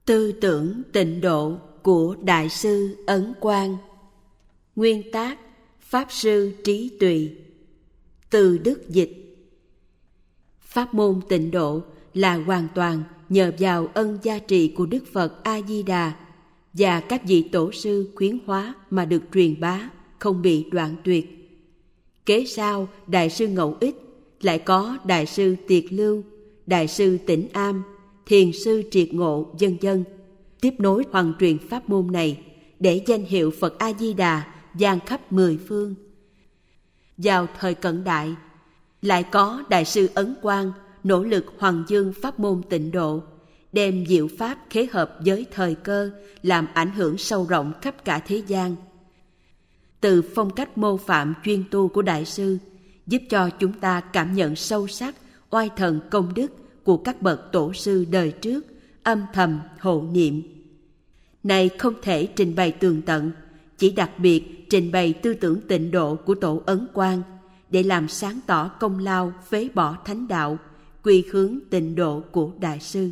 Tư tưởng tịnh độ của Đại sư Ấn Quang. Nguyên tác Pháp Sư Trí Tùy. Từ Đức dịch. Pháp môn tịnh độ là hoàn toàn nhờ vào ân gia trị của Đức Phật A Di Đà và các vị tổ sư khuyến hóa mà được truyền bá, không bị đoạn tuyệt. Kế sau Đại sư Ngẫu Ích lại có Đại sư Tiệt Lưu, Đại sư Tĩnh Am, Thiền sư Triệt Ngộ, vân vân, tiếp nối hoàn truyền pháp môn này để danh hiệu Phật A Di Đà vang khắp mười phương. Vào thời cận đại, lại có Đại sư Ấn Quang nỗ lực hoàng dương pháp môn tịnh độ, đem diệu pháp khế hợp với thời cơ, làm ảnh hưởng sâu rộng khắp cả thế gian. Từ phong cách mô phạm chuyên tu của Đại sư, giúp cho chúng ta cảm nhận sâu sắc oai thần công đức của các bậc tổ sư đời trước, âm thầm hộ niệm. Này không thể trình bày tường tận, chỉ đặc biệt trình bày tư tưởng tịnh độ của tổ Ấn Quang để làm sáng tỏ công lao phế bỏ thánh đạo, quy hướng tịnh độ của Đại sư.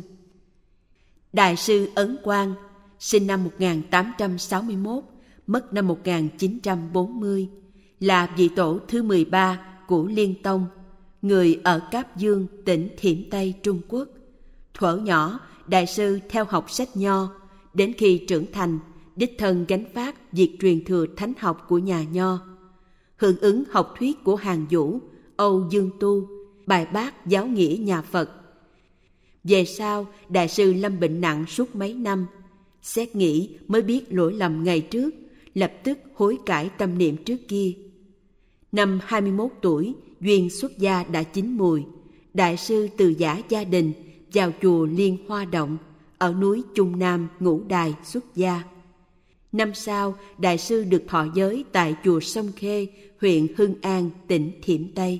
Đại sư Ấn Quang sinh năm 1861, mất năm 1940, là vị tổ thứ 13 của Liên Tông, người ở Cáp Dương, tỉnh Thiểm Tây, Trung Quốc. Thuở nhỏ, Đại sư theo học sách Nho, đến khi trưởng thành, đích thân gánh vác việc truyền thừa thánh học của nhà Nho, hưởng ứng học thuyết của Hàn Vũ, Âu Dương Tu, bài bác giáo nghĩa nhà Phật. Về sau, Đại sư lâm bệnh nặng suốt mấy năm, xét nghĩ mới biết lỗi lầm ngày trước, lập tức hối cải tâm niệm trước kia. Năm 21 tuổi, duyên xuất gia đã chín mùi, Đại sư từ giã gia đình vào chùa Liên Hoa Động ở núi Trung Nam Ngũ Đài xuất gia. Năm sau, Đại sư được thọ giới tại chùa Sông Khê, huyện Hưng An, tỉnh Thiểm Tây.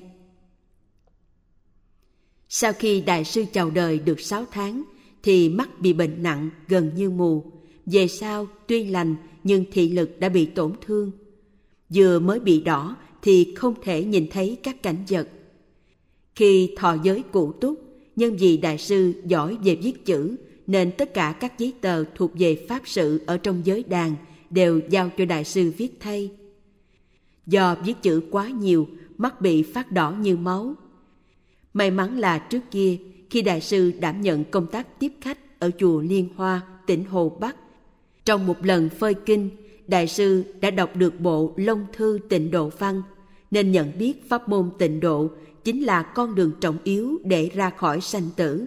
Sau khi Đại sư chào đời được 6 tháng, thì mắt bị bệnh nặng gần như mù. Về sau, tuy lành nhưng thị lực đã bị tổn thương. Vừa mới bị đỏ thì không thể nhìn thấy các cảnh vật. Khi thọ giới cụ túc, nhân vì Đại sư giỏi về viết chữ, nên tất cả các giấy tờ thuộc về pháp sự ở trong giới đàn đều giao cho Đại sư viết thay. Do viết chữ quá nhiều, mắt bị phát đỏ như máu. May mắn là trước kia, khi Đại sư đảm nhận công tác tiếp khách ở chùa Liên Hoa, tỉnh Hồ Bắc, trong một lần phơi kinh, Đại sư đã đọc được bộ Long Thư Tịnh Độ Văn, nên nhận biết pháp môn tịnh độ chính là con đường trọng yếu để ra khỏi sanh tử.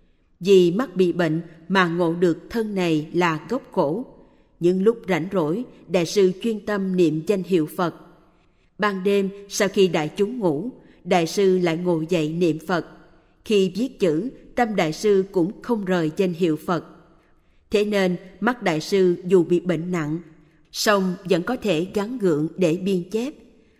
Vì mắt bị bệnh mà ngộ được thân này là gốc khổ. Những lúc rảnh rỗi, Đại sư chuyên tâm niệm danh hiệu Phật. Ban đêm, sau khi đại chúng ngủ, Đại sư lại ngồi dậy niệm Phật. Khi viết chữ, tâm Đại sư cũng không rời danh hiệu Phật. Thế nên, mắt Đại sư dù bị bệnh nặng, song vẫn có thể gắng gượng để biên chép.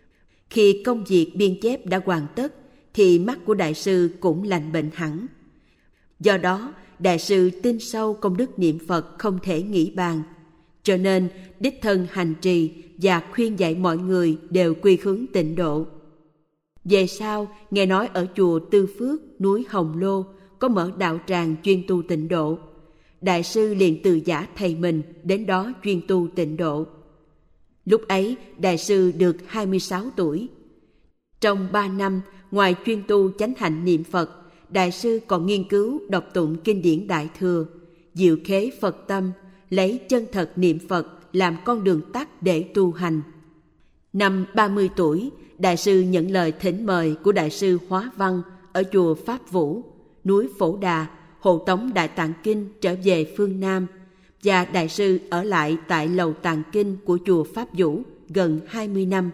Khi công việc biên chép đã hoàn tất, thì mắt của Đại sư cũng lành bệnh hẳn. Do đó, Đại sư tin sâu công đức niệm Phật không thể nghĩ bàn, cho nên đích thân hành trì và khuyên dạy mọi người đều quy hướng tịnh độ. Về sau, nghe nói ở chùa Tư Phước, núi Hồng Lô có mở đạo tràng chuyên tu tịnh độ. Đại sư liền từ giã thầy mình đến đó chuyên tu tịnh độ. Lúc ấy, Đại sư được 26 tuổi. Trong 3 năm, ngoài chuyên tu chánh hạnh niệm Phật, Đại sư còn nghiên cứu đọc tụng kinh điển Đại Thừa, diệu khế Phật tâm, lấy chân thật niệm Phật làm con đường tắt để tu hành. Năm 30 tuổi, Đại sư nhận lời thỉnh mời của Đại sư Hóa Văn ở chùa Pháp Vũ, núi Phổ Đà, hộ tống Đại Tạng Kinh trở về phương Nam, và Đại sư ở lại tại lầu Tạng Kinh của chùa Pháp Vũ gần 20 năm.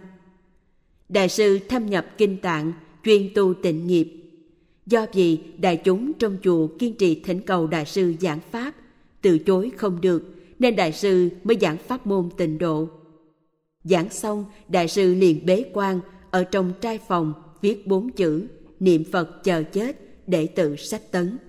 Đại sư thâm nhập kinh tạng, chuyên tu tịnh nghiệp. Do vì đại chúng trong chùa kiên trì thỉnh cầu Đại sư giảng pháp, từ chối không được, nên Đại sư mới giảng pháp môn tịnh độ. Giảng xong, Đại sư liền bế quan ở trong trai phòng, viết 4 chữ niệm Phật chờ chết để tự sách tấn.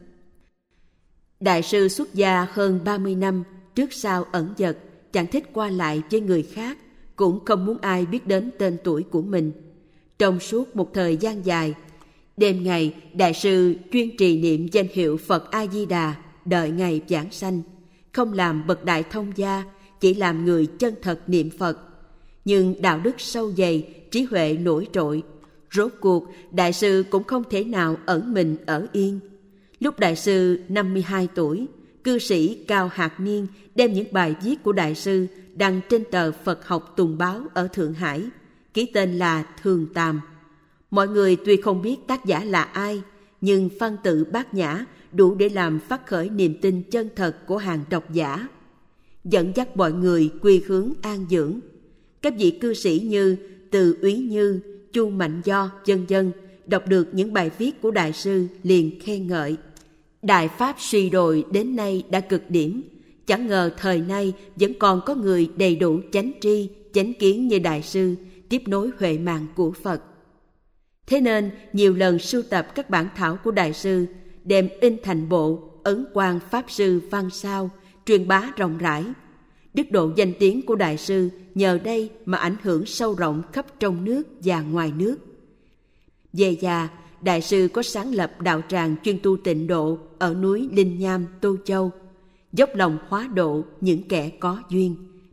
Đại sư xuất gia hơn 30 năm, trước sau ẩn dật, chẳng thích qua lại với người khác, cũng không muốn ai biết đến tên tuổi của mình. Trong suốt một thời gian dài, đêm ngày Đại sư chuyên trì niệm danh hiệu Phật A Di Đà, đợi ngày giảng sanh, không làm bậc đại thông gia, chỉ làm người chân thật niệm Phật. Nhưng đạo đức sâu dày, trí huệ nổi trội. Rốt cuộc, Đại sư cũng không thể nào ẩn mình ở yên. Lúc Đại sư 52 tuổi, cư sĩ Cao Hạc Niên đem những bài viết của Đại sư đăng trên tờ Phật học Tùng Báo ở Thượng Hải, ký tên là Thường Tàm. Mọi người tuy không biết tác giả là ai, nhưng văn tự bát nhã đủ để làm phát khởi niềm tin chân thật của hàng độc giả, dẫn dắt mọi người quy hướng an dưỡng. Các vị cư sĩ như Từ Úy Như, Chu Mạnh Do, vân vân đọc được những bài viết của Đại sư liền khen ngợi. Đại Pháp suy đồi đến nay đã cực điểm, chẳng ngờ thời nay vẫn còn có người đầy đủ chánh tri, chánh kiến như Đại sư tiếp nối huệ mạng của Phật. Thế nên nhiều lần sưu tập các bản thảo của Đại sư, đem in thành bộ Ấn Quang Pháp Sư Văn Sao, truyền bá rộng rãi. Đức độ danh tiếng của Đại sư nhờ đây mà ảnh hưởng sâu rộng khắp trong nước và ngoài nước. Về già, Đại sư có sáng lập đạo tràng chuyên tu tịnh độ ở núi Linh Nham, Tô Châu, dốc lòng hóa độ những kẻ có duyên.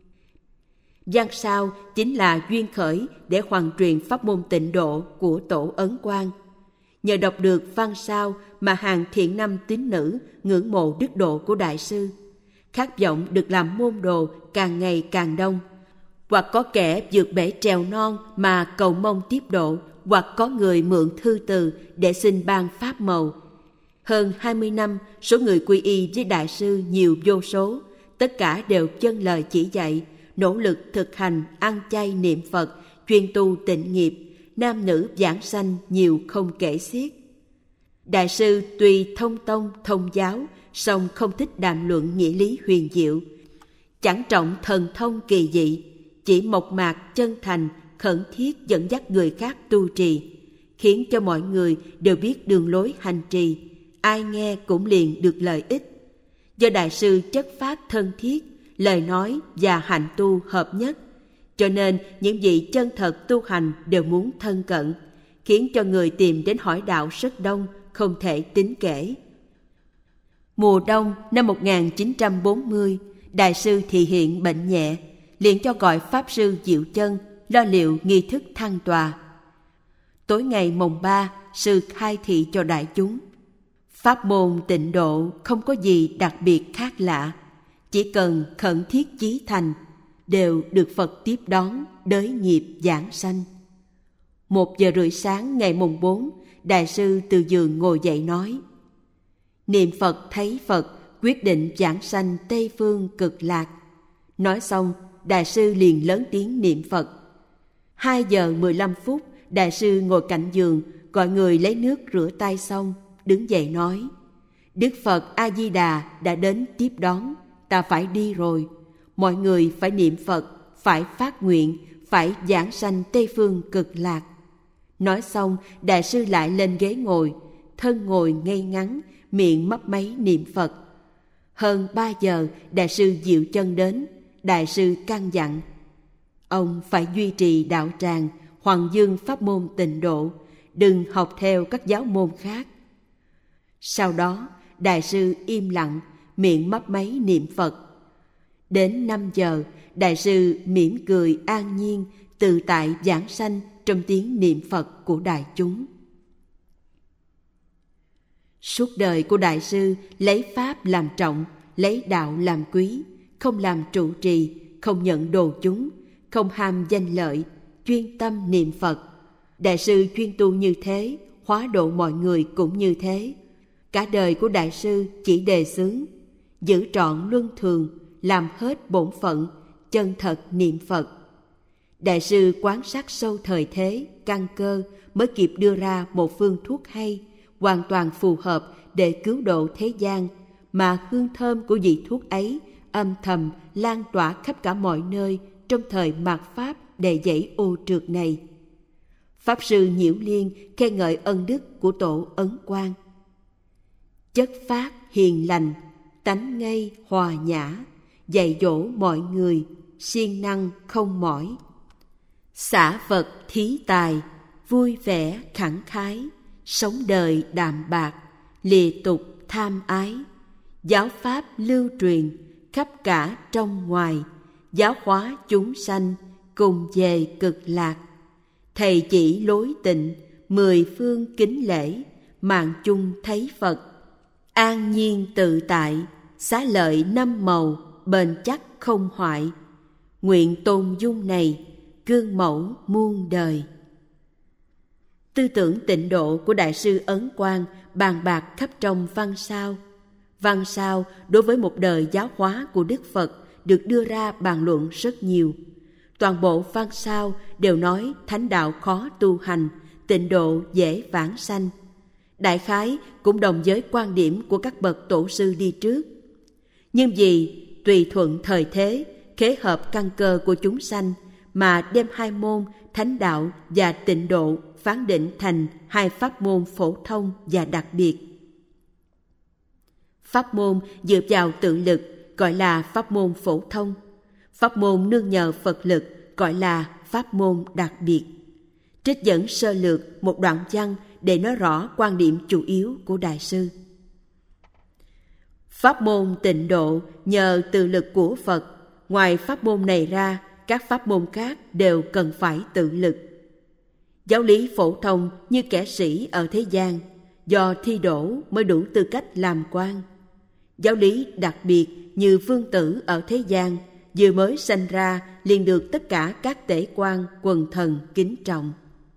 Văn Sao chính là duyên khởi để hoàn truyền pháp môn tịnh độ của Tổ Ấn Quang. Nhờ đọc được Văn Sao mà hàng thiện nam tín nữ ngưỡng mộ đức độ của Đại sư, khát vọng được làm môn đồ càng ngày càng đông. Hoặc có kẻ vượt bể trèo non mà cầu mong tiếp độ, hoặc có người mượn thư từ để xin ban pháp màu. Hơn 20 năm, số người quy y với Đại sư nhiều vô số, tất cả đều chân lời chỉ dạy, nỗ lực thực hành ăn chay niệm Phật, chuyên tu tịnh nghiệp, nam nữ giảng sanh nhiều không kể xiết. Đại sư tuy thông tông, thông giáo, song không thích đàm luận nghĩa lý huyền diệu, chẳng trọng thần thông kỳ dị, chỉ mộc mạc chân thành, khẩn thiết dẫn dắt người khác tu trì, khiến cho mọi người đều biết đường lối hành trì, ai nghe cũng liền được lợi ích. Do Đại sư chất phác thân thiết, lời nói và hạnh tu hợp nhất, cho nên những vị chân thật tu hành đều muốn thân cận, khiến cho người tìm đến hỏi đạo rất đông, không thể tính kể. Mùa đông năm 1940, Đại sư thị hiện bệnh nhẹ, liền cho gọi Pháp sư Diệu Chân lo liệu nghi thức thăng tòa. Tối ngày mồng 3, sư khai thị cho đại chúng. Pháp môn tịnh độ không có gì đặc biệt khác lạ, chỉ cần khẩn thiết chí thành, đều được Phật tiếp đón, đới nghiệp giảng sanh. 1:30 sáng ngày mùng 4, Đại sư từ giường ngồi dậy nói: Niệm Phật thấy Phật, quyết định giảng sanh Tây Phương Cực Lạc. Nói xong, Đại sư liền lớn tiếng niệm Phật. 2:15, Đại sư ngồi cạnh giường, gọi người lấy nước rửa tay xong, đứng dậy nói: Đức Phật A-di-đà đã đến tiếp đón, ta phải đi rồi. Mọi người phải niệm Phật, phải phát nguyện, phải giảng sanh Tây Phương Cực Lạc. Nói xong, Đại sư lại lên ghế ngồi, thân ngồi ngay ngắn, miệng mấp máy niệm Phật. Hơn 3 giờ, Đại sư Diệu Chân đến. Đại sư căn dặn: Ông phải duy trì đạo tràng, hoằng dương pháp môn tịnh độ, đừng học theo các giáo môn khác. Sau đó, Đại sư im lặng, miệng mấp máy niệm Phật. Đến 5 giờ, Đại sư mỉm cười an nhiên, tự tại giảng sanh trong tiếng niệm Phật của đại chúng. Suốt đời của Đại sư lấy Pháp làm trọng, lấy đạo làm quý, không làm trụ trì, không nhận đồ chúng, không ham danh lợi, chuyên tâm niệm Phật. Đại sư chuyên tu như thế, hóa độ mọi người cũng như thế. Cả đời của Đại sư chỉ đề xướng giữ trọn luân thường, làm hết bổn phận, chân thật niệm Phật. Đại sư quán sát sâu thời thế, căn cơ, mới kịp đưa ra một phương thuốc hay, hoàn toàn phù hợp để cứu độ thế gian, mà hương thơm của vị thuốc ấy âm thầm lan tỏa khắp cả mọi nơi trong thời mạt Pháp đầy dẫy ô trượt này. Pháp sư Nhiễu Liên khen ngợi ân đức của Tổ Ấn Quang: Chất phát hiền lành, tánh ngây hòa nhã, dạy dỗ mọi người, siêng năng không mỏi. Xả vật thí tài, vui vẻ khẳng khái, sống đời đạm bạc, lìa tục tham ái. Giáo pháp lưu truyền, khắp cả trong ngoài, giáo hóa chúng sanh cùng về cực lạc. Thầy chỉ lối tịnh, 10 phương kính lễ, mạng chung thấy Phật. An nhiên tự tại, xá lợi 5 màu, bền chắc không hoại. Nguyện tôn dung này, gương mẫu muôn đời. Tư tưởng tịnh độ của Đại sư Ấn Quang bàn bạc khắp trong văn sao. Văn sao đối với một đời giáo hóa của Đức Phật được đưa ra bàn luận rất nhiều. Toàn bộ văn sao đều nói thánh đạo khó tu hành, tịnh độ dễ vãng sanh. Đại khái cũng đồng với quan điểm của các bậc tổ sư đi trước. Nhưng vì tùy thuận thời thế, khế hợp căn cơ của chúng sanh mà đem 2 môn thánh đạo và tịnh độ phán định thành 2 pháp môn phổ thông và đặc biệt. Pháp môn dựa vào tự lực gọi là pháp môn phổ thông. Pháp môn nương nhờ Phật lực gọi là pháp môn đặc biệt. Trích dẫn sơ lược một đoạn văn để nói rõ quan điểm chủ yếu của Đại sư. Pháp môn tịnh độ nhờ tự lực của Phật. Ngoài pháp môn này ra, các pháp môn khác đều cần phải tự lực. Giáo lý phổ thông như kẻ sĩ ở thế gian, do thi đỗ mới đủ tư cách làm quan. Giáo lý đặc biệt như vương tử ở thế gian, vừa mới sanh ra liền được tất cả các tể quan quần thần kính trọng.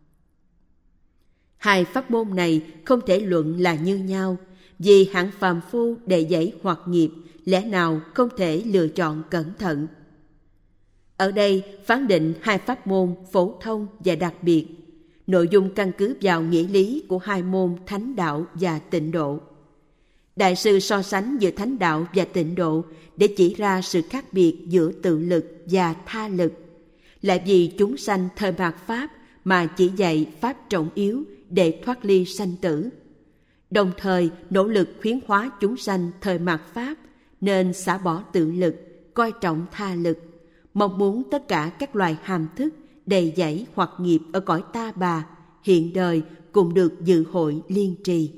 2 pháp môn này không thể luận là như nhau, vì hạng phàm phu đệ dẫy hoặc nghiệp lẽ nào không thể lựa chọn cẩn thận. Ở đây phán định 2 pháp môn phổ thông và đặc biệt. Nội dung căn cứ vào nghĩa lý của 2 môn thánh đạo và tịnh độ. Đại sư so sánh giữa thánh đạo và tịnh độ để chỉ ra sự khác biệt giữa tự lực và tha lực. Lại vì chúng sanh thời mạt pháp mà chỉ dạy pháp trọng yếu để thoát ly sanh tử. Đồng thời nỗ lực khuyến hóa chúng sanh thời mạt pháp nên xả bỏ tự lực, coi trọng tha lực, mong muốn tất cả các loài hàm thức đầy dẫy hoặc nghiệp ở cõi ta bà, hiện đời cùng được dự hội liên trì.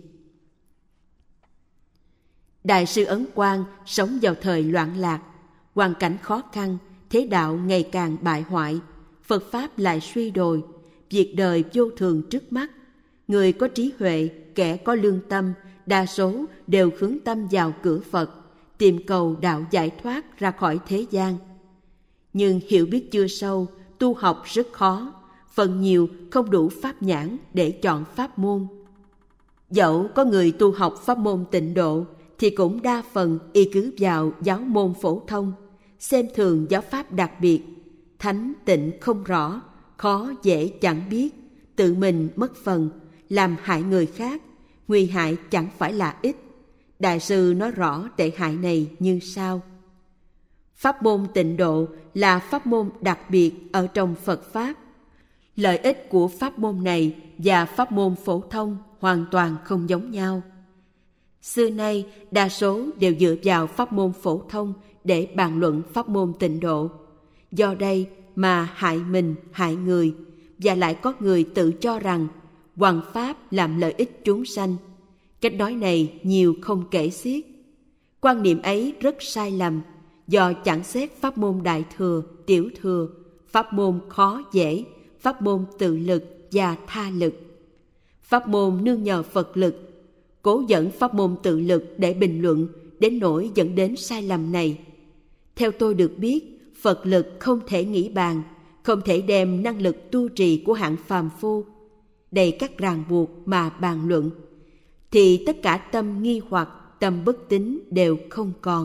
Đại sư Ấn Quang sống vào thời loạn lạc, hoàn cảnh khó khăn, thế đạo ngày càng bại hoại, Phật Pháp lại suy đồi, việc đời vô thường trước mắt. Người có trí huệ, kẻ có lương tâm, đa số đều hướng tâm vào cửa Phật, tìm cầu đạo giải thoát ra khỏi thế gian. Nhưng hiểu biết chưa sâu, tu học rất khó, phần nhiều không đủ pháp nhãn để chọn pháp môn. Dẫu có người tu học pháp môn tịnh độ, thì cũng đa phần y cứ vào giáo môn phổ thông, xem thường giáo pháp đặc biệt, thánh tịnh không rõ, khó dễ chẳng biết, tự mình mất phần, làm hại người khác, nguy hại chẳng phải là ít. Đại sư nói rõ tệ hại này như sau. Pháp môn tịnh độ là pháp môn đặc biệt ở trong Phật Pháp. Lợi ích của pháp môn này và pháp môn phổ thông hoàn toàn không giống nhau. Xưa nay, đa số đều dựa vào pháp môn phổ thông để bàn luận pháp môn tịnh độ. Do đây mà hại mình, hại người, và lại có người tự cho rằng hoằng pháp làm lợi ích chúng sanh. Cách nói này nhiều không kể xiết. Quan niệm ấy rất sai lầm, do chẳng xét pháp môn đại thừa, tiểu thừa, pháp môn khó dễ, pháp môn tự lực và tha lực. Pháp môn nương nhờ Phật lực, cố dẫn pháp môn tự lực để bình luận, đến nỗi dẫn đến sai lầm này. Theo tôi được biết, Phật lực không thể nghĩ bàn, không thể đem năng lực tu trì của hạng phàm phu đầy các ràng buộc mà bàn luận, thì tất cả tâm nghi hoặc, tâm bất tín đều không còn.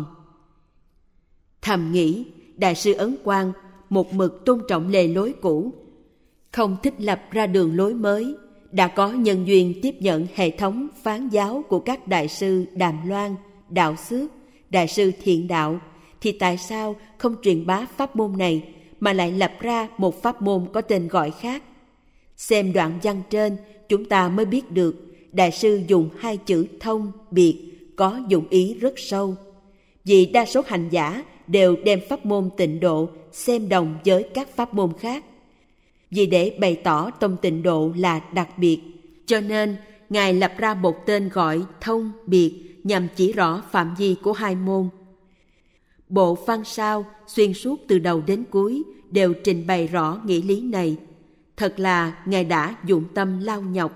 Thầm nghĩ, Đại sư Ấn Quang một mực tôn trọng lề lối cũ, không thích lập ra đường lối mới, đã có nhân duyên tiếp nhận hệ thống phán giáo của các đại sư Đàm Loan, Đạo Xước, đại sư Thiện Đạo, thì tại sao không truyền bá pháp môn này mà lại lập ra một pháp môn có tên gọi khác? Xem đoạn văn trên, chúng ta mới biết được đại sư dùng 2 chữ thông, biệt có dụng ý rất sâu. Vì đa số hành giả đều đem pháp môn tịnh độ xem đồng với các pháp môn khác. Vì để bày tỏ tông tịnh độ là đặc biệt, cho nên Ngài lập ra một tên gọi thông biệt nhằm chỉ rõ phạm vi của 2 môn. Bộ văn sao xuyên suốt từ đầu đến cuối đều trình bày rõ nghĩa lý này. Thật là Ngài đã dụng tâm lao nhọc.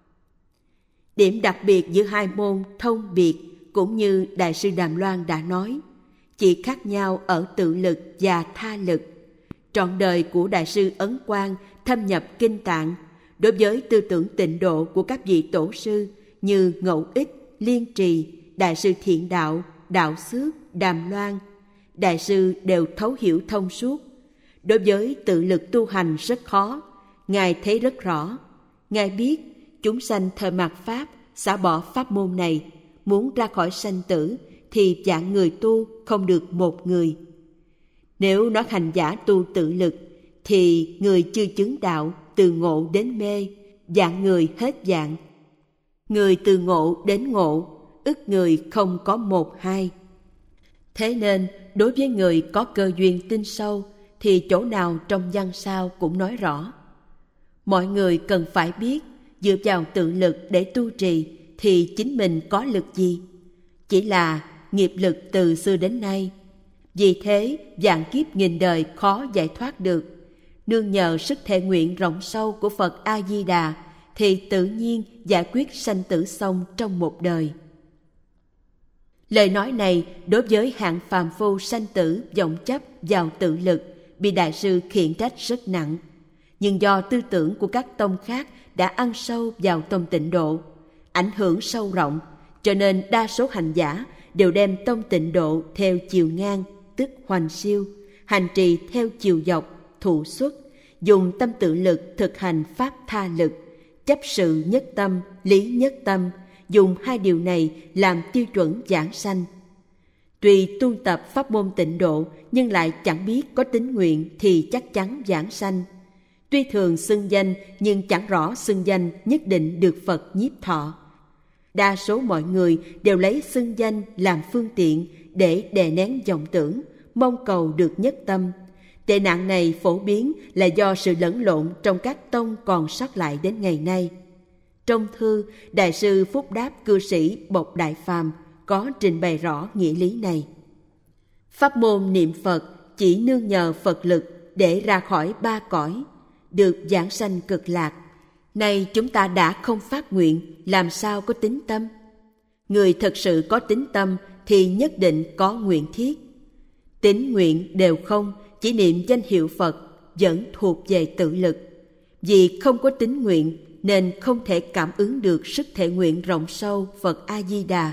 Điểm đặc biệt giữa hai môn thông biệt cũng như Đại sư Đàm Loan đã nói, chỉ khác nhau ở tự lực và tha lực. Trọn đời của Đại sư Ấn Quang thâm nhập kinh tạng, đối với tư tưởng tịnh độ của các vị tổ sư như Ngẫu Ích, Liên Trì, Đại sư Thiện Đạo, Đạo Xước, Đàm Loan, Đại sư đều thấu hiểu thông suốt. Đối với tự lực tu hành rất khó, Ngài thấy rất rõ. Ngài biết chúng sanh thời mạt Pháp xả bỏ pháp môn này, muốn ra khỏi sanh tử thì vạn người tu không được một người. Nếu nói hành giả tu tự lực thì người chưa chứng đạo từ ngộ đến mê, vạn người hết vạn. Người từ ngộ đến ngộ, ức người không có một hai. Thế nên đối với người có cơ duyên tin sâu thì chỗ nào trong văn sao cũng nói rõ. Mọi người cần phải biết dựa vào tự lực để tu trì thì chính mình có lực gì? Chỉ là nghiệp lực từ xưa đến nay. Vì thế vạn kiếp nghìn đời khó giải thoát được. Nương nhờ sức thệ nguyện rộng sâu của Phật A-di-đà thì tự nhiên giải quyết sanh tử xong trong một đời. Lời nói này đối với hạng phàm phu sanh tử vọng chấp vào tự lực bị Đại sư khiển trách rất nặng. Nhưng do tư tưởng của các tông khác đã ăn sâu vào tông Tịnh Độ, ảnh hưởng sâu rộng, cho nên đa số hành giả đều đem tông Tịnh Độ theo chiều ngang, tức hoành siêu, hành trì theo chiều dọc, thụ xuất, dùng tâm tự lực thực hành pháp tha lực, chấp sự nhất tâm, lý nhất tâm, dùng hai điều này làm tiêu chuẩn giảng sanh. Tuy tu tập pháp môn Tịnh Độ nhưng lại chẳng biết có tín nguyện thì chắc chắn giảng sanh. Tuy thường xưng danh nhưng chẳng rõ xưng danh nhất định được Phật nhiếp thọ. Đa số mọi người đều lấy xưng danh làm phương tiện để đè nén vọng tưởng, mong cầu được nhất tâm. Tệ nạn này phổ biến là do sự lẫn lộn trong các tông còn sót lại đến ngày nay. Trong thư, Đại sư Phúc Đáp cư sĩ Bộc Đại Phàm có trình bày rõ nghĩa lý này. Pháp môn niệm Phật chỉ nương nhờ Phật lực để ra khỏi ba cõi, được giảng sanh cực lạc. Nay chúng ta đã không phát nguyện, làm sao có tín tâm? Người thật sự có tín tâm thì nhất định có nguyện thiết. Tín nguyện đều không, chỉ niệm danh hiệu Phật vẫn thuộc về tự lực. Vì không có tín nguyện nên không thể cảm ứng được sức thể nguyện rộng sâu Phật A-di-đà.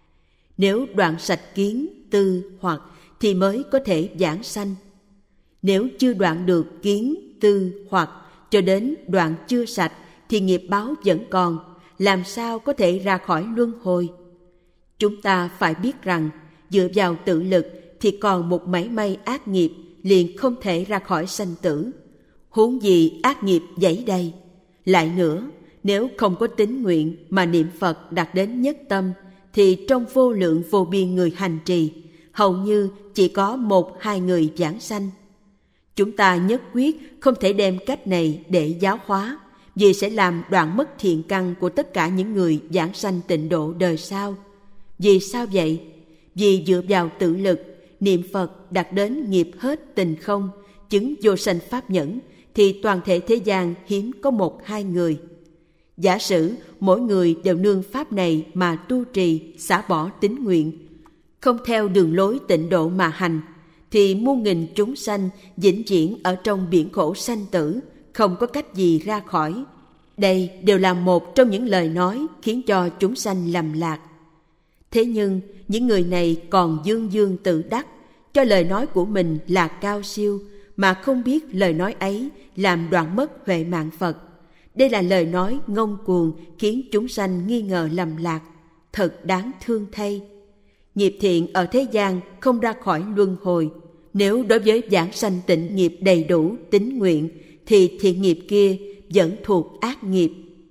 Nếu đoạn sạch kiến, tư, hoặc thì mới có thể giảng sanh. Nếu chưa đoạn được kiến, tư, hoặc cho đến đoạn chưa sạch thì nghiệp báo vẫn còn, làm sao có thể ra khỏi luân hồi? Chúng ta phải biết rằng dựa vào tự lực thì còn một mảy may ác nghiệp liền không thể ra khỏi sanh tử. Huống gì ác nghiệp dẫy đầy. Lại nữa, nếu không có tín nguyện mà niệm Phật đạt đến nhất tâm thì trong vô lượng vô biên người hành trì hầu như chỉ có một hai người giảng sanh. Chúng ta nhất quyết không thể đem cách này để giáo hóa, vì sẽ làm đoạn mất thiện căn của tất cả những người giảng sanh Tịnh Độ đời sau. Vì sao vậy? Vì dựa vào tự lực, niệm Phật đạt đến nghiệp hết tình không, chứng vô sanh pháp nhẫn, thì toàn thể thế gian hiếm có một hai người. Giả sử mỗi người đều nương pháp này mà tu trì, xả bỏ tín nguyện, không theo đường lối Tịnh Độ mà hành, thì muôn nghìn chúng sanh vĩnh viễn ở trong biển khổ sanh tử, không có cách gì ra khỏi. Đây đều là một trong những lời nói khiến cho chúng sanh lầm lạc. Thế nhưng những người này còn dương dương tự đắc, cho lời nói của mình là cao siêu, mà không biết lời nói ấy làm đoạn mất huệ mạng Phật. Đây là lời nói ngông cuồng khiến chúng sanh nghi ngờ lầm lạc, thật đáng thương thay. Nghiệp thiện ở thế gian không ra khỏi luân hồi. Nếu đối với giảng sanh tịnh nghiệp đầy đủ tín nguyện thì thiện nghiệp kia vẫn thuộc ác nghiệp.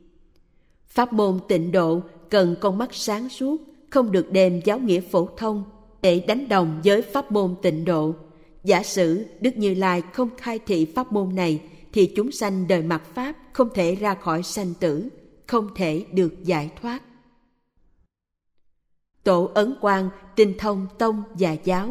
Pháp môn Tịnh Độ cần con mắt sáng suốt, không được đem giáo nghĩa phổ thông để đánh đồng với pháp môn Tịnh Độ. Giả sử Đức Như Lai không khai thị pháp môn này thì chúng sanh đời mạt Pháp không thể ra khỏi sanh tử, không thể được giải thoát. Tổ Ấn Quang tinh thông tông và giáo,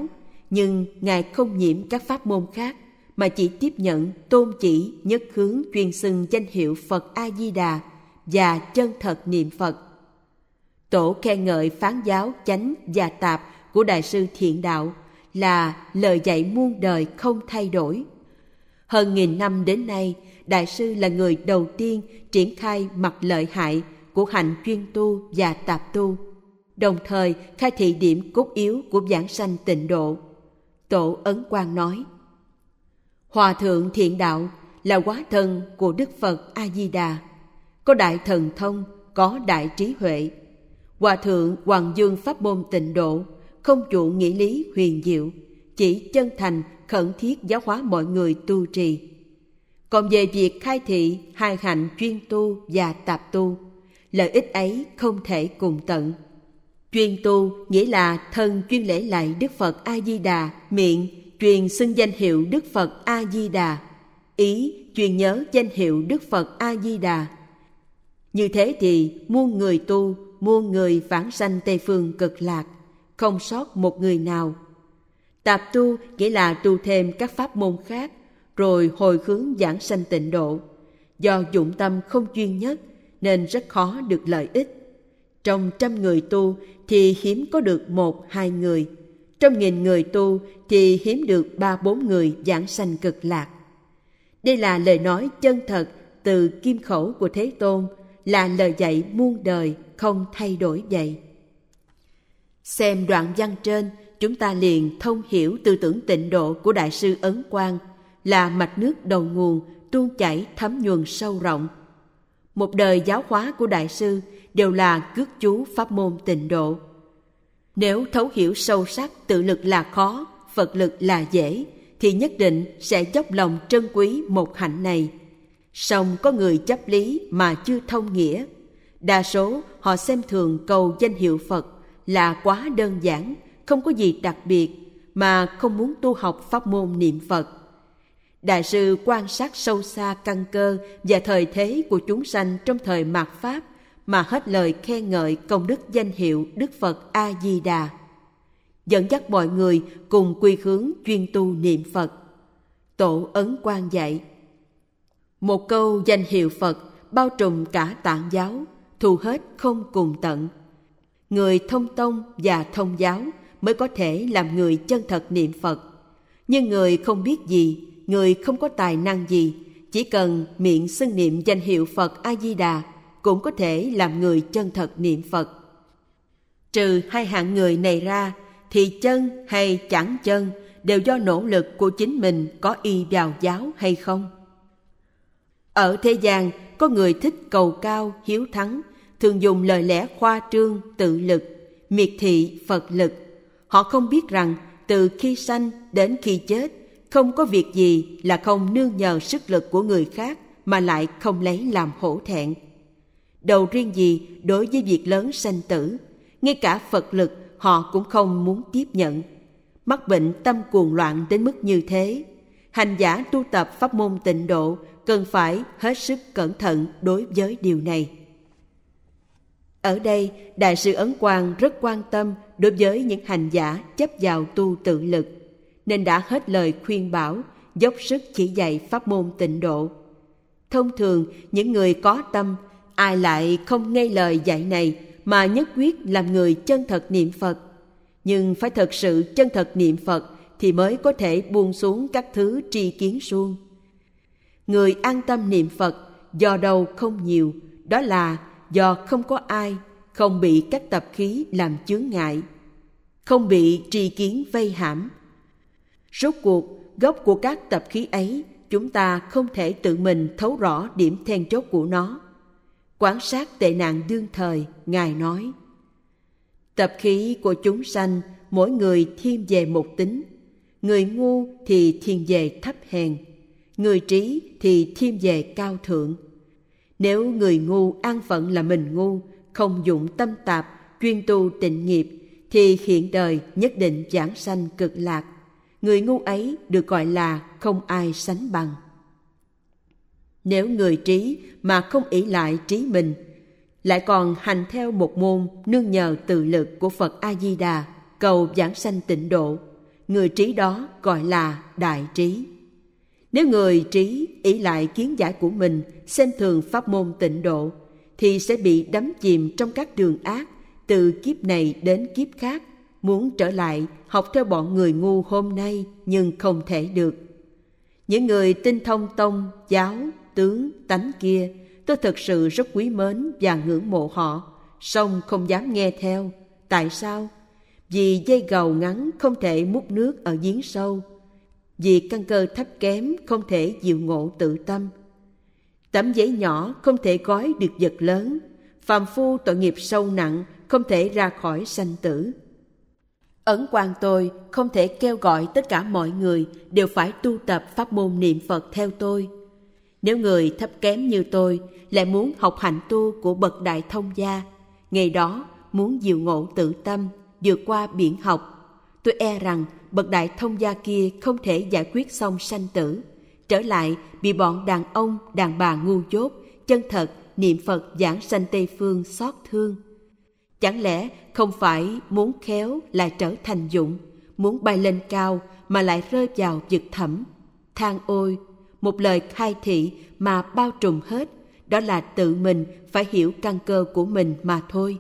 nhưng Ngài không nhiễm các pháp môn khác, mà chỉ tiếp nhận tôn chỉ nhất hướng chuyên xưng danh hiệu Phật A-di-đà và chân thật niệm Phật. Tổ khen ngợi phán giáo chánh và tạp của Đại sư Thiện Đạo là lời dạy muôn đời không thay đổi. Hơn 1000 năm đến nay, Đại sư là người đầu tiên triển khai mặt lợi hại của hạnh chuyên tu và tạp tu, đồng thời khai thị điểm cốt yếu của giảng sanh tịnh độ. Tổ Ấn Quang nói: Hòa thượng Thiện Đạo là hóa thân của Đức Phật A-di-đà, có đại thần thông, có đại trí huệ. Hòa thượng Hoàng Dương pháp môn tịnh độ, không chuộng nghĩa lý huyền diệu, chỉ chân thành khẩn thiết giáo hóa mọi người tu trì. Còn về việc khai thị hai hạnh chuyên tu và tạp tu, lợi ích ấy không thể cùng tận. Chuyên tu nghĩa là thân chuyên lễ lạy Đức Phật A-di-đà, miệng truyền xưng danh hiệu Đức Phật A-di-đà, ý truyền nhớ danh hiệu Đức Phật A-di-đà. Như thế thì muôn người tu, muôn người vãng sanh Tây Phương Cực Lạc, không sót một người nào. Tạp tu nghĩa là tu thêm các pháp môn khác, rồi hồi hướng giảng sanh tịnh độ. Do dụng tâm không chuyên nhất nên rất khó được lợi ích. Trong 100 người tu thì hiếm có được 1-2 người. Trong 1000 người tu thì hiếm được 3-4 người giảng sanh Cực Lạc. Đây là lời nói chân thật từ kim khẩu của Thế Tôn, là lời dạy muôn đời không thay đổi vậy. Xem đoạn văn trên, chúng ta liền thông hiểu tư tưởng tịnh độ của Đại sư Ấn Quang là mạch nước đầu nguồn tuôn chảy thấm nhuần sâu rộng. Một đời giáo hóa của Đại sư đều là cước chú pháp môn tịnh độ. Nếu thấu hiểu sâu sắc tự lực là khó, Phật lực là dễ, thì nhất định sẽ dốc lòng trân quý một hạnh này. Song có người chấp lý mà chưa thông nghĩa. Đa số họ xem thường cầu danh hiệu Phật là quá đơn giản, không có gì đặc biệt, mà không muốn tu học pháp môn niệm Phật. Đại sư quan sát sâu xa căn cơ và thời thế của chúng sanh trong thời mạt Pháp, mà hết lời khen ngợi công đức danh hiệu Đức Phật A-di-đà, dẫn dắt mọi người cùng quy hướng chuyên tu niệm Phật. Tổ Ấn Quang dạy: một câu danh hiệu Phật bao trùm cả Tạng giáo, thu hết không cùng tận. Người thông tông và thông giáo mới có thể làm người chân thật niệm Phật. Nhưng người không biết gì, người không có tài năng gì, chỉ cần miệng xưng niệm danh hiệu Phật A-di-đà cũng có thể làm người chân thật niệm Phật. Trừ hai hạng người này ra, thì chân hay chẳng chân đều do nỗ lực của chính mình có y vào giáo hay không. Ở thế gian, có người thích cầu cao, hiếu thắng, thường dùng lời lẽ khoa trương, tự lực, miệt thị Phật lực. Họ không biết rằng từ khi sanh đến khi chết, không có việc gì là không nương nhờ sức lực của người khác mà lại không lấy làm hổ thẹn. Đầu riêng gì đối với việc lớn sanh tử, ngay cả Phật lực họ cũng không muốn tiếp nhận. Mắc bệnh tâm cuồng loạn đến mức như thế, hành giả tu tập pháp môn tịnh độ cần phải hết sức cẩn thận đối với điều này. Ở đây, Đại sư Ấn Quang rất quan tâm đối với những hành giả chấp vào tu tự lực, nên đã hết lời khuyên bảo, dốc sức chỉ dạy pháp môn tịnh độ. Thông thường, những người có tâm, ai lại không nghe lời dạy này mà nhất quyết làm người chân thật niệm Phật. Nhưng phải thật sự chân thật niệm Phật thì mới có thể buông xuống các thứ tri kiến suông. Người an tâm niệm Phật do đâu không nhiều, đó là do không có ai, không bị các tập khí làm chướng ngại, không bị tri kiến vây hãm. Rốt cuộc, gốc của các tập khí ấy, chúng ta không thể tự mình thấu rõ điểm then chốt của nó. Quán sát tệ nạn đương thời, Ngài nói: tập khí của chúng sanh, mỗi người thiên về một tính. Người ngu thì thiên về thấp hèn, người trí thì thiên về cao thượng. Nếu người ngu an phận là mình ngu, không dụng tâm tạp, chuyên tu tịnh nghiệp, thì hiện đời nhất định giảng sanh Cực Lạc. Người ngu ấy được gọi là không ai sánh bằng. Nếu người trí mà không ỷ lại trí mình, lại còn hành theo một môn nương nhờ tự lực của Phật A-di-đà, cầu giảng sanh tịnh độ, người trí đó gọi là đại trí. Nếu người trí ỷ lại kiến giải của mình, xem thường pháp môn tịnh độ, thì sẽ bị đắm chìm trong các đường ác từ kiếp này đến kiếp khác, muốn trở lại học theo bọn người ngu hôm nay nhưng không thể được. Những người tinh thông tông, giáo, tướng, tánh kia, tôi thực sự rất quý mến và ngưỡng mộ họ, song không dám nghe theo. Tại sao? Vì dây gầu ngắn không thể múc nước ở giếng sâu, vì căn cơ thấp kém không thể diệu ngộ tự tâm. Tấm giấy nhỏ không thể gói được vật lớn, phàm phu tội nghiệp sâu nặng không thể ra khỏi sanh tử. Ẩn quan tôi không thể kêu gọi tất cả mọi người đều phải tu tập pháp môn niệm Phật theo tôi. Nếu người thấp kém như tôi lại muốn học hạnh tu của bậc đại thông gia, ngày đó muốn diệu ngộ tự tâm, vượt qua biển học, tôi e rằng bậc đại thông gia kia không thể giải quyết xong sanh tử, trở lại bị bọn đàn ông, đàn bà ngu dốt, chân thật niệm Phật giảng sanh Tây Phương xót thương. Chẳng lẽ không phải muốn khéo lại trở thành dụng, muốn bay lên cao mà lại rơi vào vực thẳm? Than ôi, một lời khai thị mà bao trùm hết, đó là tự mình phải hiểu căn cơ của mình mà thôi.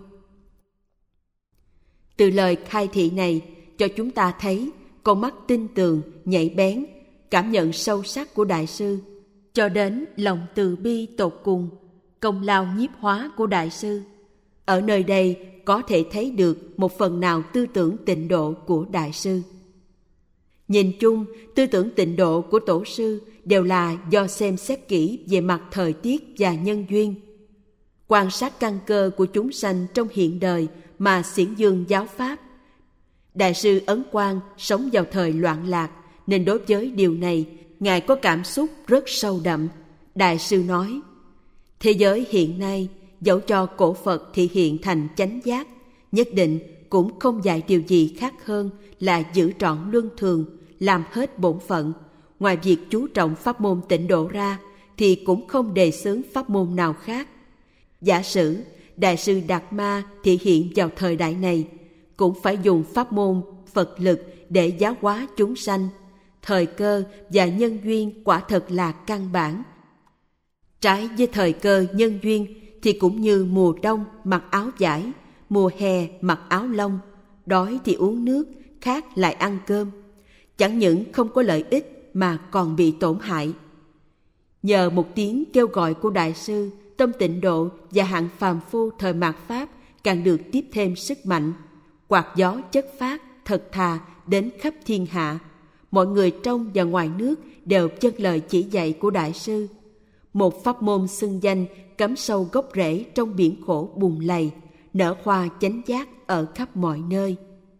Từ lời khai thị này cho chúng ta thấy con mắt tinh tường, nhạy bén, cảm nhận sâu sắc của Đại sư, cho đến lòng từ bi tột cùng, công lao nhiếp hóa của Đại sư. Ở nơi đây có thể thấy được một phần nào tư tưởng tịnh độ của Đại sư. Nhìn chung, tư tưởng tịnh độ của Tổ sư đều là do xem xét kỹ về mặt thời tiết và nhân duyên, quan sát căn cơ của chúng sanh trong hiện đời mà xiển dương giáo pháp. Đại sư Ấn Quang sống vào thời loạn lạc, nên đối với điều này, Ngài có cảm xúc rất sâu đậm. Đại sư nói, thế giới hiện nay, dẫu cho cổ Phật thị hiện thành chánh giác, nhất định cũng không dạy điều gì khác hơn là giữ trọn luân thường, làm hết bổn phận. Ngoài việc chú trọng pháp môn tịnh độ ra, thì cũng không đề xướng pháp môn nào khác. Giả sử Đại sư Đạt Ma thị hiện vào thời đại này, cũng phải dùng pháp môn Phật lực để giáo hóa chúng sanh. Thời cơ và nhân duyên quả thật là căn bản. Trái với thời cơ nhân duyên thì cũng như mùa đông mặc áo vải, mùa hè mặc áo lông, đói thì uống nước, khát lại ăn cơm. Chẳng những không có lợi ích mà còn bị tổn hại. Nhờ một tiếng kêu gọi của Đại sư, tâm tịnh độ và hạng phàm phu thời mạt Pháp càng được tiếp thêm sức mạnh. Quạt gió chất phát, thật thà đến khắp thiên hạ. Mọi người trong và ngoài nước đều vâng lời chỉ dạy của Đại sư. Một pháp môn xưng danh cắm sâu gốc rễ trong biển khổ bùn lầy, nở hoa chánh giác ở khắp mọi nơi.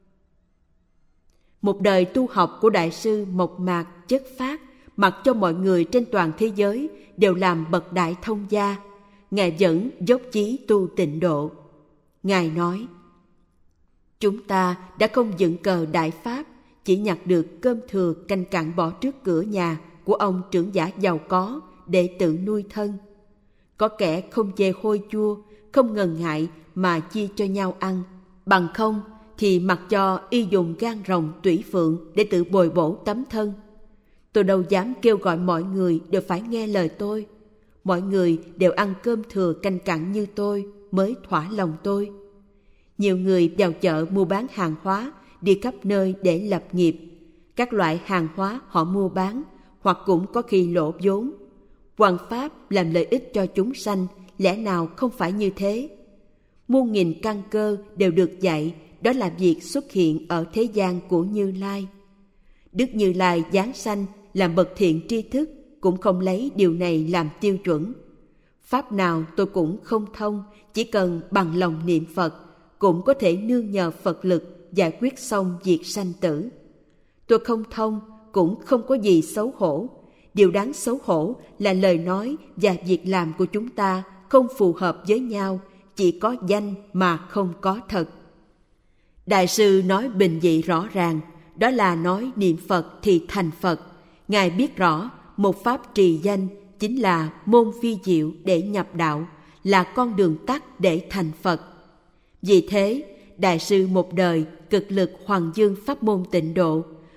Một đời tu học của Đại sư mộc mạc chất phát, mặc cho mọi người trên toàn thế giới đều làm bậc đại thông gia. Ngài vẫn dốc chí tu tịnh độ. Ngài nói, chúng ta đã không dựng cờ đại pháp, chỉ nhặt được cơm thừa canh cặn bỏ trước cửa nhà của ông trưởng giả giàu có để tự nuôi thân. Có kẻ không chê hôi chua, không ngần ngại mà chia cho nhau ăn, bằng không thì mặc cho y dùng gan rồng tủy phượng để tự bồi bổ tấm thân. Tôi đâu dám kêu gọi mọi người đều phải nghe lời tôi. Mọi người đều ăn cơm thừa canh cặn như tôi mới thỏa lòng tôi. Nhiều người vào chợ mua bán hàng hóa, đi khắp nơi để lập nghiệp. Các loại hàng hóa họ mua bán, hoặc cũng có khi lỗ vốn. Hoằng pháp làm lợi ích cho chúng sanh, lẽ nào không phải như thế? Muôn nghìn căn cơ đều được dạy, đó là việc xuất hiện ở thế gian của Như Lai. Đức Như Lai giáng sanh làm bậc thiện tri thức, cũng không lấy điều này làm tiêu chuẩn. Pháp nào tôi cũng không thông, chỉ cần bằng lòng niệm Phật, cũng có thể nương nhờ Phật lực giải quyết xong việc sanh tử. Tôi không thông, cũng không có gì xấu hổ. Điều đáng xấu hổ là lời nói và việc làm của chúng ta không phù hợp với nhau, chỉ có danh mà không có thật. Đại sư nói bình dị rõ ràng, đó là nói niệm Phật thì thành Phật. Ngài biết rõ một pháp trì danh chính là môn phi diệu để nhập đạo, là con đường tắt để thành Phật. Vì thế, Đại sư một đời cực lực hoằng dương pháp môn tịnh độ,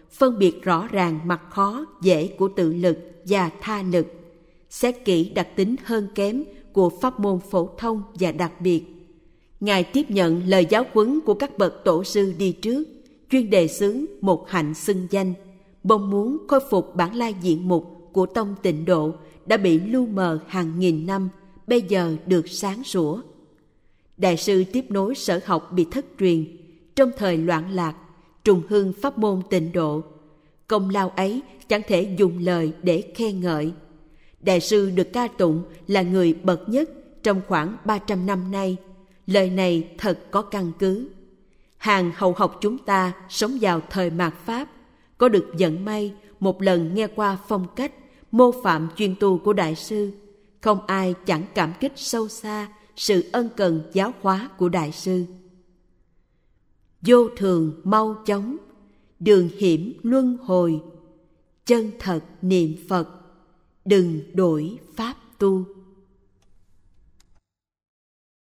phân biệt rõ ràng mặt khó dễ của tự lực và tha lực, xét kỹ đặc tính hơn kém của pháp môn phổ thông và đặc biệt. Ngài tiếp nhận lời giáo huấn của các bậc tổ sư đi trước, chuyên đề xướng một hạnh xưng danh, mong muốn khôi phục bản lai diện mục của tông Tịnh Độ đã bị lu mờ hàng nghìn năm, bây giờ được sáng sủa. Đại sư tiếp nối sở học bị thất truyền trong thời loạn lạc, trùng hương pháp môn Tịnh Độ. Công lao ấy chẳng thể dùng lời để khen ngợi. Đại sư được ca tụng là người bậc nhất trong khoảng 300 năm nay. Lời này thật có căn cứ. Hàng hậu học chúng ta sống vào thời mạt Pháp, có được vận may một lần nghe qua phong cách, mô phạm chuyên tu của Đại sư. Không ai chẳng cảm kích sâu xa sự ân cần giáo hóa của Đại sư. Vô thường mau chóng, đường hiểm luân hồi, chân thật niệm Phật, đừng đổi pháp tu.